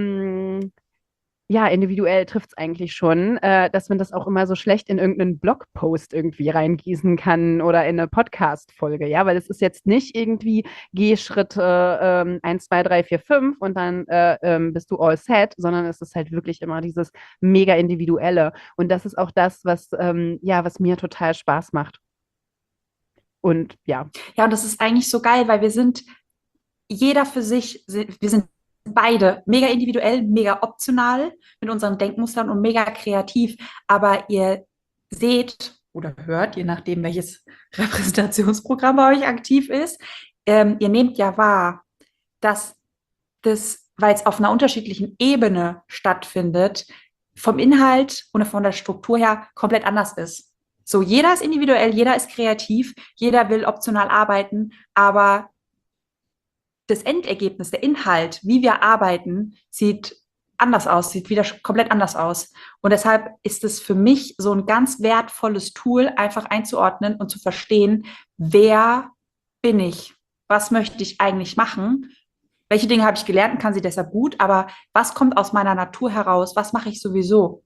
ja, individuell trifft es eigentlich schon, dass man das auch immer so schlecht in irgendeinen Blogpost irgendwie reingießen kann oder in eine Podcast-Folge, ja, weil es ist jetzt nicht irgendwie Gehschritte 1, 2, 3, 4, 5 und dann bist du all set, sondern es ist halt wirklich immer dieses mega individuelle. Und das ist auch das, was, ja, was mir total Spaß macht. Und ja, ja, und das ist eigentlich so geil, weil wir sind jeder für sich, wir sind beide mega individuell, mega optional mit unseren Denkmustern und mega kreativ. Aber ihr seht oder hört, je nachdem, welches Repräsentationsprogramm bei euch aktiv ist, ihr nehmt ja wahr, dass das, weil es auf einer unterschiedlichen Ebene stattfindet, vom Inhalt und von der Struktur her komplett anders ist. So, jeder ist individuell, jeder ist kreativ, jeder will optional arbeiten, aber das Endergebnis, der Inhalt, wie wir arbeiten, sieht anders aus, sieht wieder komplett anders aus. Und deshalb ist es für mich so ein ganz wertvolles Tool, einfach einzuordnen und zu verstehen, wer bin ich? Was möchte ich eigentlich machen? Welche Dinge habe ich gelernt und kann sie deshalb gut? Aber was kommt aus meiner Natur heraus? Was mache ich sowieso?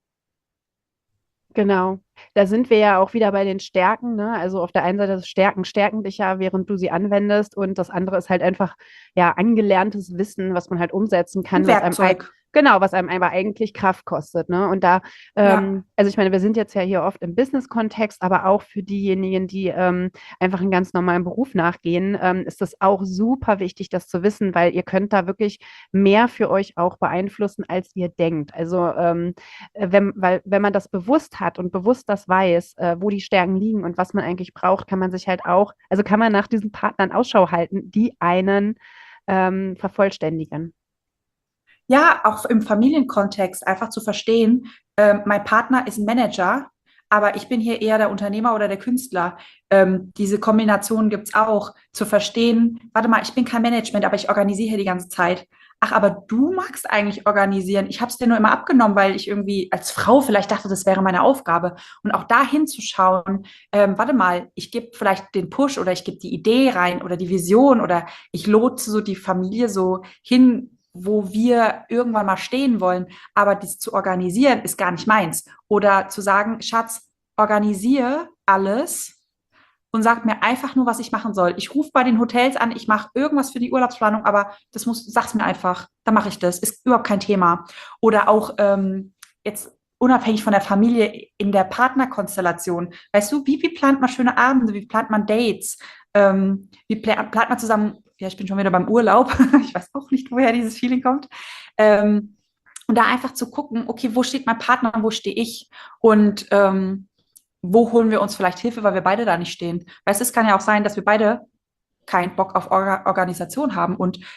genau. Da sind wir ja auch wieder bei den Stärken, ne? Also auf der einen Seite das Stärken stärken dich ja, während du sie anwendest und das andere ist halt einfach ja angelerntes Wissen, was man halt umsetzen Ein kann, Werkzeug. genau, was einem aber eigentlich Kraft kostet, ne? Und da, Ja. also ich meine, wir sind jetzt ja hier oft im Business-Kontext, aber auch für diejenigen, die einfach einen ganz normalen Beruf nachgehen, ist das auch super wichtig, das zu wissen, weil ihr könnt da wirklich mehr für euch auch beeinflussen, als ihr denkt. Also wenn man das bewusst hat und bewusst das weiß, wo die Stärken liegen und was man eigentlich braucht, kann man sich halt auch, also kann man nach diesen Partnern Ausschau halten, die einen vervollständigen. Ja, auch im Familienkontext einfach zu verstehen, mein Partner ist ein Manager, aber ich bin hier eher der Unternehmer oder der Künstler. Diese Kombination gibt's auch. Zu verstehen, warte mal, ich bin kein Management, aber ich organisiere hier die ganze Zeit. Ach, aber du magst eigentlich organisieren. Ich habe es dir nur immer abgenommen, weil ich irgendwie als Frau vielleicht dachte, das wäre meine Aufgabe. Und auch da hinzuschauen, warte mal, ich gebe vielleicht den Push oder ich gebe die Idee rein oder die Vision oder ich lotse so die Familie so hin, wo wir irgendwann mal stehen wollen, aber dies zu organisieren ist gar nicht meins. Oder zu sagen, Schatz, organisiere alles und sag mir einfach nur, was ich machen soll. Ich rufe bei den Hotels an, ich mache irgendwas für die Urlaubsplanung, aber sag's mir einfach, dann mache ich das. Ist überhaupt kein Thema. Oder auch jetzt unabhängig von der Familie in der Partnerkonstellation. Weißt du, wie plant man schöne Abende, wie plant man Dates, wie plant man zusammen, ja, ich bin schon wieder beim Urlaub, ich weiß auch nicht, woher dieses Feeling kommt. Und da einfach zu gucken, okay, wo steht mein Partner, wo stehe ich? Und wo holen wir uns vielleicht Hilfe, weil wir beide da nicht stehen. Weißt du, es kann ja auch sein, dass wir beide keinen Bock auf Organisation haben und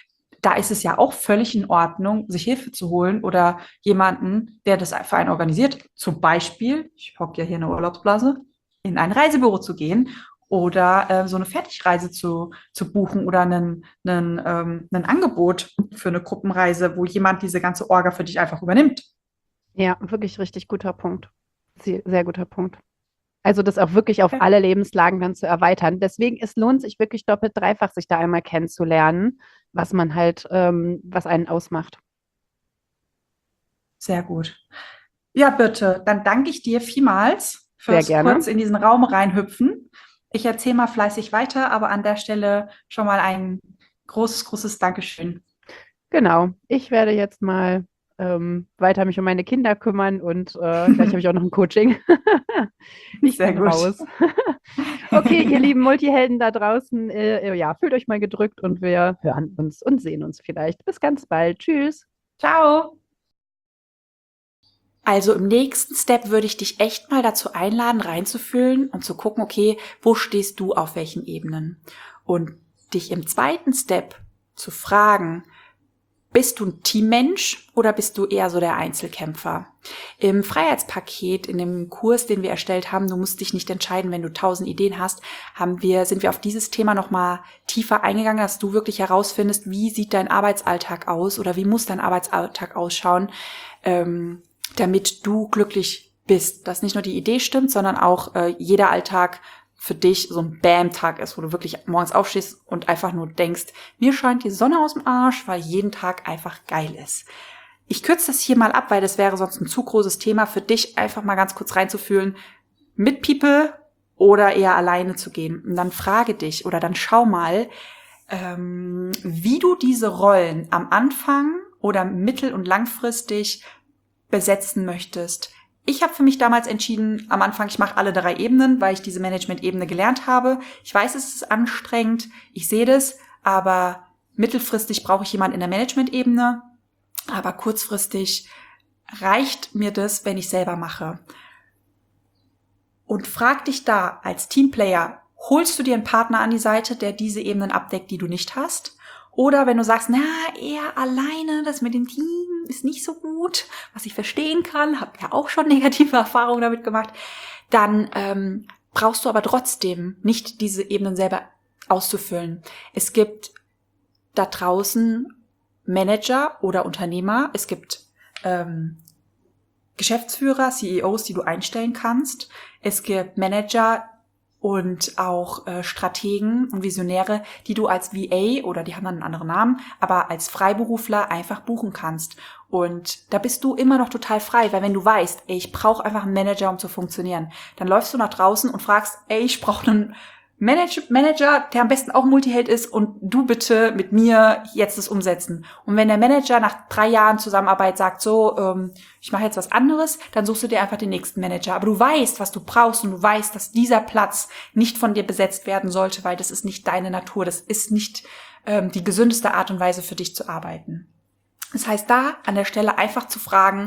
da ist es ja auch völlig in Ordnung, sich Hilfe zu holen oder jemanden, der das für einen organisiert. Zum Beispiel, ich hocke ja hier in der Urlaubsblase, in ein Reisebüro zu gehen oder so eine Fertigreise zu buchen oder ein Angebot für eine Gruppenreise, wo jemand diese ganze Orga für dich einfach übernimmt. Ja, wirklich richtig guter Punkt. Sehr guter Punkt. Also das auch wirklich auf Ja. alle Lebenslagen dann zu erweitern. Deswegen, es lohnt sich wirklich doppelt, dreifach, sich da einmal kennenzulernen, was man halt, was einen ausmacht. Sehr gut. Ja, bitte. Dann danke ich dir vielmals Sehr fürs gerne. kurz in diesen Raum reinhüpfen. Ich erzähle mal fleißig weiter, aber an der Stelle schon mal ein großes, großes Dankeschön. Genau. Ich werde jetzt mal weiter mich um meine Kinder kümmern und gleich habe ich auch noch ein Coaching. Ich Sehr bin gut. raus. Okay, ihr lieben Multihelden da draußen, ja, fühlt euch mal gedrückt und wir hören uns und sehen uns vielleicht. Bis ganz bald. Tschüss. Ciao. Also im nächsten Step würde ich dich echt mal dazu einladen, reinzufühlen und zu gucken, okay, wo stehst du auf welchen Ebenen? Und dich im zweiten Step zu fragen, bist du ein Teammensch oder bist du eher so der Einzelkämpfer? Im Freiheitspaket, in dem Kurs, den wir erstellt haben, du musst dich nicht entscheiden, wenn du 1000 Ideen hast, sind wir auf dieses Thema nochmal tiefer eingegangen, dass du wirklich herausfindest, wie sieht dein Arbeitsalltag aus oder wie muss dein Arbeitsalltag ausschauen, damit du glücklich bist. Dass nicht nur die Idee stimmt, sondern auch jeder Alltag für dich so ein Bam-Tag ist, wo du wirklich morgens aufstehst und einfach nur denkst, mir scheint die Sonne aus dem Arsch, weil jeden Tag einfach geil ist. Ich kürze das hier mal ab, weil das wäre sonst ein zu großes Thema für dich, einfach mal ganz kurz reinzufühlen, mit People oder eher alleine zu gehen. Und dann frage dich oder dann schau mal, wie du diese Rollen am Anfang oder mittel- und langfristig besetzen möchtest. Ich habe für mich damals entschieden, am Anfang, ich mache alle 3 Ebenen, weil ich diese Management-Ebene gelernt habe. Ich weiß, es ist anstrengend, ich sehe das, aber mittelfristig brauche ich jemanden in der Management-Ebene, aber kurzfristig reicht mir das, wenn ich selber mache. Und frag dich da als Teamplayer, holst du dir einen Partner an die Seite, der diese Ebenen abdeckt, die du nicht hast? Oder wenn du sagst, na, eher alleine, das mit dem Team ist nicht so gut, was ich verstehen kann, habe ja auch schon negative Erfahrungen damit gemacht, dann brauchst du aber trotzdem nicht diese Ebenen selber auszufüllen. Es gibt da draußen Manager oder Unternehmer, es gibt Geschäftsführer, CEOs, die du einstellen kannst. Es gibt Manager und auch Strategen und Visionäre, die du als VA oder die haben dann einen anderen Namen, aber als Freiberufler einfach buchen kannst. Und da bist du immer noch total frei, weil wenn du weißt, ey, ich brauche einfach einen Manager, um zu funktionieren, dann läufst du nach draußen und fragst, ey, ich brauche einen Manager, der am besten auch Multiheld ist und du bitte mit mir jetzt das umsetzen. Und wenn der Manager nach 3 Jahren Zusammenarbeit sagt, so, ich mache jetzt was anderes, dann suchst du dir einfach den nächsten Manager. Aber du weißt, was du brauchst und du weißt, dass dieser Platz nicht von dir besetzt werden sollte, weil das ist nicht deine Natur, das ist nicht die gesündeste Art und Weise für dich zu arbeiten. Das heißt, da an der Stelle einfach zu fragen,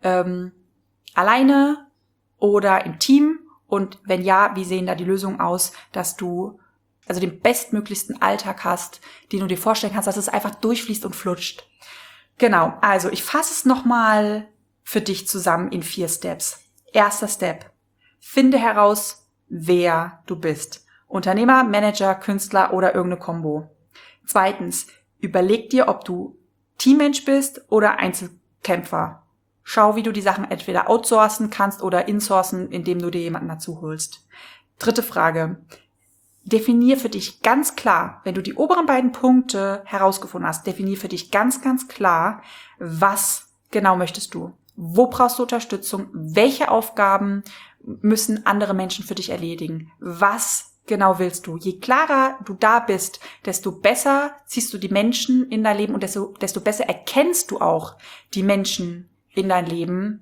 alleine oder im Team. Und wenn ja, wie sehen da die Lösungen aus, dass du also den bestmöglichsten Alltag hast, den du dir vorstellen kannst, dass es einfach durchfließt und flutscht. Genau, also ich fasse es nochmal für dich zusammen in 4 Steps. Erster Step, finde heraus, wer du bist. Unternehmer, Manager, Künstler oder irgendeine Kombo. Zweitens, überleg dir, ob du Teammensch bist oder Einzelkämpfer. Schau, wie du die Sachen entweder outsourcen kannst oder insourcen, indem du dir jemanden dazu holst. Dritte Frage. Definier für dich ganz klar, wenn du die oberen beiden Punkte herausgefunden hast, definier für dich ganz, ganz klar, was genau möchtest du? Wo brauchst du Unterstützung? Welche Aufgaben müssen andere Menschen für dich erledigen? Was genau willst du? Je klarer du da bist, desto besser ziehst du die Menschen in dein Leben und desto besser erkennst du auch die Menschen in deinem Leben,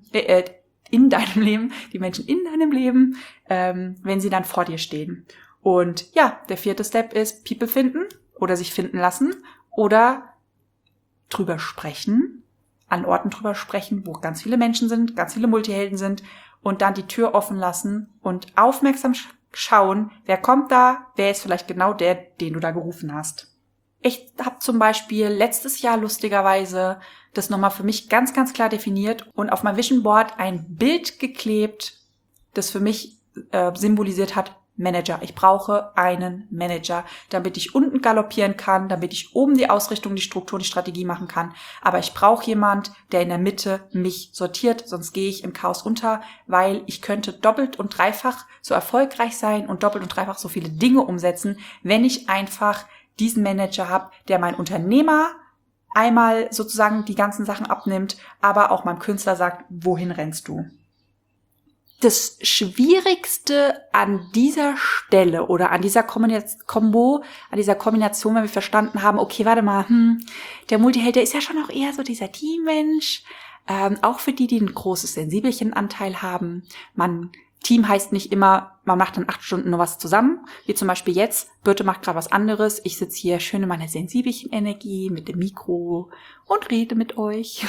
die Menschen in deinem Leben, wenn sie dann vor dir stehen. Und ja, der 4. Step ist People finden oder sich finden lassen oder drüber sprechen, an Orten drüber sprechen, wo ganz viele Menschen sind, ganz viele Multihelden sind und dann die Tür offen lassen und aufmerksam schauen, wer kommt da, wer ist vielleicht genau der, den du da gerufen hast. Ich habe zum Beispiel letztes Jahr lustigerweise das nochmal für mich ganz, ganz klar definiert und auf mein Vision Board ein Bild geklebt, das für mich symbolisiert hat, Manager. Ich brauche einen Manager, damit ich unten galoppieren kann, damit ich oben die Ausrichtung, die Struktur, die Strategie machen kann. Aber ich brauche jemand, der in der Mitte mich sortiert, sonst gehe ich im Chaos unter, weil ich könnte doppelt und dreifach so erfolgreich sein und doppelt und dreifach so viele Dinge umsetzen, wenn ich einfach diesen Manager habe, der mein Unternehmer einmal sozusagen die ganzen Sachen abnimmt, aber auch meinem Künstler sagt, wohin rennst du? Das Schwierigste an dieser Stelle oder an dieser Kombination, wenn wir verstanden haben, okay, warte mal, der Multiheld, der ist ja schon auch eher so dieser Teammensch, auch für die ein großes Sensibelchen-Anteil haben. Team heißt nicht immer, man macht dann 8 Stunden nur was zusammen, wie zum Beispiel jetzt, Birte macht gerade was anderes, ich sitze hier schön in meiner sensibelchen Energie mit dem Mikro und rede mit euch.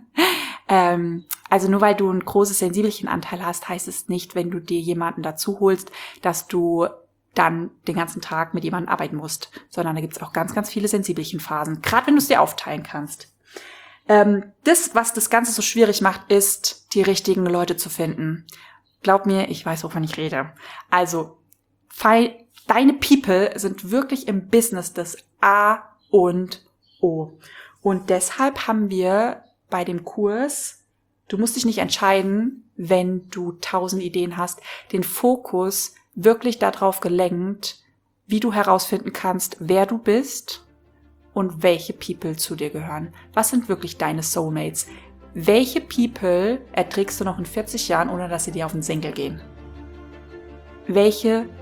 Also nur weil du ein großes sensibelchen Anteil hast, heißt es nicht, wenn du dir jemanden dazu holst, dass du dann den ganzen Tag mit jemandem arbeiten musst, sondern da gibt es auch ganz, ganz viele sensibelchen Phasen, gerade wenn du es dir aufteilen kannst. Das, was das Ganze so schwierig macht, ist, die richtigen Leute zu finden. Glaub mir, ich weiß, wovon ich rede. Also, deine People sind wirklich im Business das A und O. Und deshalb haben wir bei dem Kurs, du musst dich nicht entscheiden, wenn du 1000 Ideen hast, den Fokus wirklich darauf gelenkt, wie du herausfinden kannst, wer du bist und welche People zu dir gehören. Was sind wirklich deine Soulmates? Welche People erträgst du noch in 40 Jahren, ohne dass sie dir auf den Senkel gehen? Welche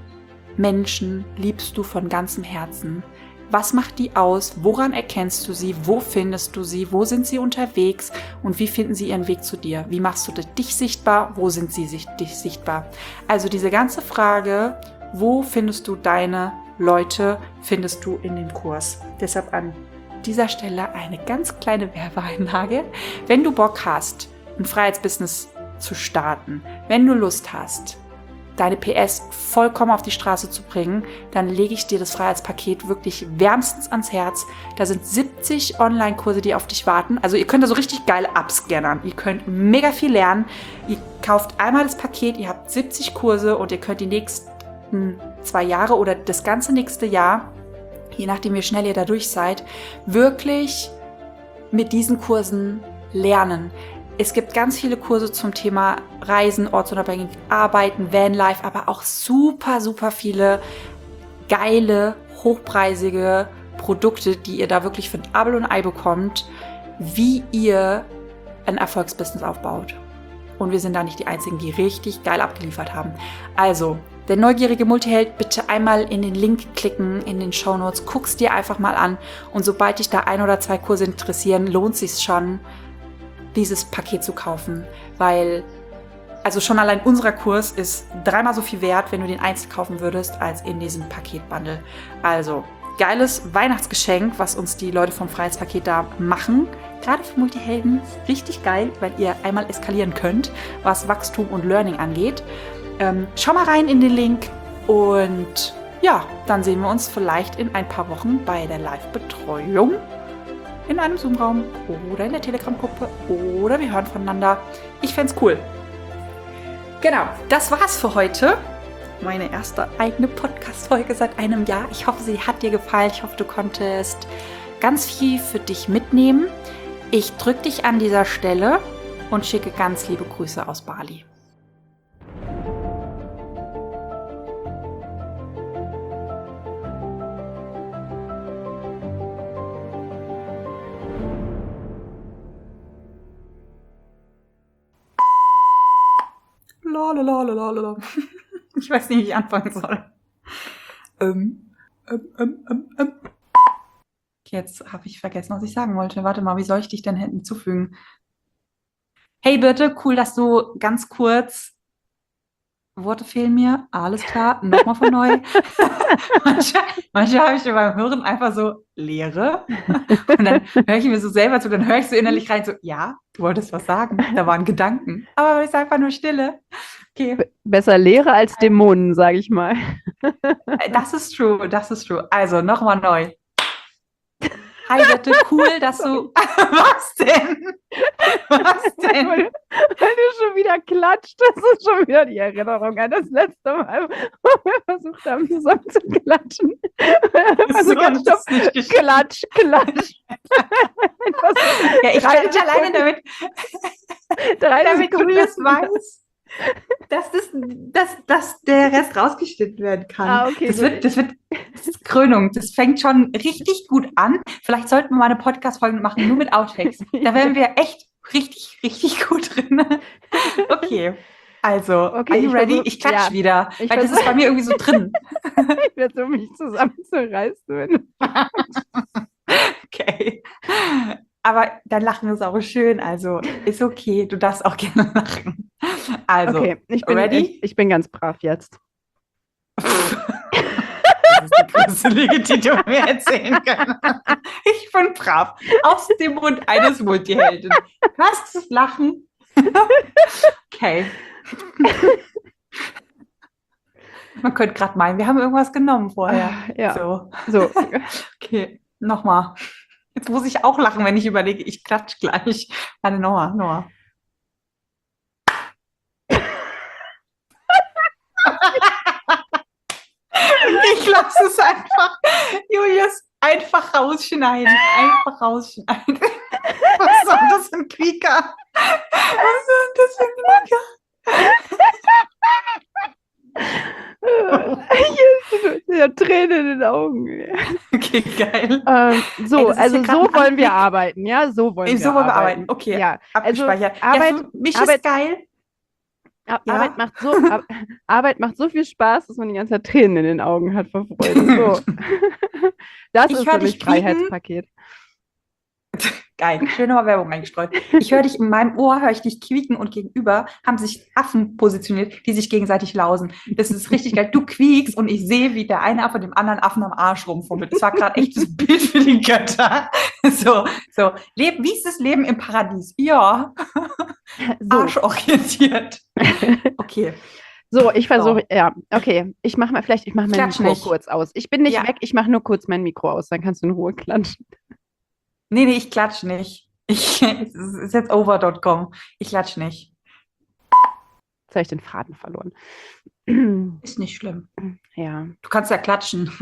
Menschen liebst du von ganzem Herzen? Was macht die aus? Woran erkennst du sie? Wo findest du sie? Wo sind sie unterwegs? Und wie finden sie ihren Weg zu dir? Wie machst du dich sichtbar? Wo sind sie dich sichtbar? Also diese ganze Frage, wo findest du deine Leute, findest du in dem Kurs. Deshalb an dieser Stelle eine ganz kleine Werbeeinlage. Wenn du Bock hast, ein Freiheitsbusiness zu starten, wenn du Lust hast, deine PS vollkommen auf die Straße zu bringen, dann lege ich dir das Freiheitspaket wirklich wärmstens ans Herz. Da sind 70 Online-Kurse, die auf dich warten. Also ihr könnt da so richtig geil abscannern. Ihr könnt mega viel lernen. Ihr kauft einmal das Paket, ihr habt 70 Kurse und ihr könnt die nächsten 2 Jahre oder das ganze nächste Jahr, je nachdem wie schnell ihr da durch seid, wirklich mit diesen Kursen lernen. Es gibt ganz viele Kurse zum Thema Reisen, ortsunabhängig arbeiten, Vanlife, aber auch super, super viele geile, hochpreisige Produkte, die ihr da wirklich für ein Abel und ein Ei bekommt, wie ihr ein Erfolgsbusiness aufbaut. Und wir sind da nicht die Einzigen, die richtig geil abgeliefert haben. Also, der neugierige Multiheld, bitte einmal in den Link klicken in den Shownotes, guck's dir einfach mal an und sobald dich da 1 oder 2 Kurse interessieren, lohnt sich's schon, dieses Paket zu kaufen, weil also schon allein unser Kurs ist 3-mal so viel wert, wenn du den einzeln kaufen würdest, als in diesem Paketbundle. Also, geiles Weihnachtsgeschenk, was uns die Leute vom Freiheitspaket da machen. Gerade für Multihelden richtig geil, weil ihr einmal eskalieren könnt, was Wachstum und Learning angeht. Schau mal rein in den Link und ja, dann sehen wir uns vielleicht in ein paar Wochen bei der Live-Betreuung in einem Zoom-Raum oder in der Telegram-Gruppe oder wir hören voneinander. Ich fänd's cool. Genau, das war's für heute. Meine erste eigene Podcast-Folge seit einem Jahr. Ich hoffe, sie hat dir gefallen. Ich hoffe, du konntest ganz viel für dich mitnehmen. Ich drücke dich an dieser Stelle und schicke ganz liebe Grüße aus Bali. Lalalala. Ich weiß nicht, wie ich anfangen soll. Jetzt habe ich vergessen, was ich sagen wollte. Warte mal, wie soll ich dich denn hinzufügen? Hey Birte, cool, dass du ganz kurz... Worte fehlen mir, alles klar, nochmal von neu. manchmal habe ich beim Hören einfach so Leere und dann höre ich mir so selber zu, dann höre ich so innerlich rein, so, ja, du wolltest was sagen, da waren Gedanken, aber ich sage einfach nur Stille. Okay. Besser Leere als Dämonen, sage ich mal. Das ist true. Also, nochmal neu. Hi Jette, cool, dass du... Was denn? Was denn? Weil du schon wieder klatscht. Das ist schon wieder die Erinnerung an das letzte Mal, wo wir versucht haben, zusammen zu klatschen. Also ganz das stopp. nicht geschehen. Klatsch, klatsch. Etwas Ja, ich kann nicht alleine damit, damit Sekunden. Julius weiß, dass der Rest rausgeschnitten werden kann. Okay, das gut. ist Krönung. Das fängt schon richtig gut an. Vielleicht sollten wir mal eine Podcast-Folge machen, nur mit Outtakes. Da wären wir echt richtig, richtig gut drin. Okay. Also, Okay, are you ich ready? versuch- Ich klatsch ja, wieder, ich weil das versuch- ist bei mir irgendwie so drin. Ich versuche mich zusammenzureißen. Wenn Okay. Aber dann lachen wir auch schön. Also, ist okay. Du darfst auch gerne lachen. Also, okay, ready? ich bin ganz brav jetzt. Das ist die größte Lüge, die du mir erzählen kannst. Ich bin brav. Aus dem Mund eines Multihelden. Hörst du das Lachen? Okay. Man könnte gerade meinen, wir haben irgendwas genommen vorher. Ja. So. So, Okay, nochmal. Jetzt muss ich auch lachen, wenn ich überlege, ich klatsch gleich. Warte, nochmal. Ich lasse es einfach. Julius, einfach rausschneiden. Einfach rausschneiden. Was soll das für ein Quieker? Was soll das für ein Quieker? ich habe Tränen in den Augen. Okay, geil. So, Ey, das ist also hier grad so ein wollen wir Anblick. arbeiten, ja? So wollen So wollen wir arbeiten. Okay, Ja, also abgespeichert. Arbeit, Ja, für mich Arbeit, ist geil. Ja. Arbeit macht so viel Spaß, dass man die ganze Zeit Tränen in den Augen hat vor Freude. So. Das Ich ist hör für dich mich quieken. Freiheitspaket. Geil, schöne mal Werbung eingestreut. Ich höre dich in meinem Ohr, höre ich dich quieken und gegenüber haben sich Affen positioniert, die sich gegenseitig lausen. Das ist richtig geil. Du quiekst und ich sehe, wie der eine Affe dem anderen Affen am Arsch rumfummelt. Das war gerade echt das Bild für die Götter. So. Wie ist das Leben im Paradies? Ja, So, arschorientiert. Okay. so ich versuche, ja, okay. Ich mache mein Klatsch Mikro nicht. kurz aus. Ich bin nicht Ja. weg, ich mache nur kurz mein Mikro aus, dann kannst du in Ruhe klatschen. Nee, ich klatsch nicht. Es ist jetzt over.com. Ich klatsch nicht. Jetzt habe ich den Faden verloren. Ist nicht schlimm. Ja. Du kannst ja klatschen.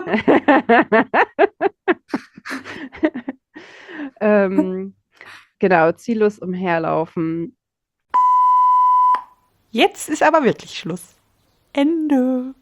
Genau, ziellos umherlaufen. Jetzt ist aber wirklich Schluss. Ende.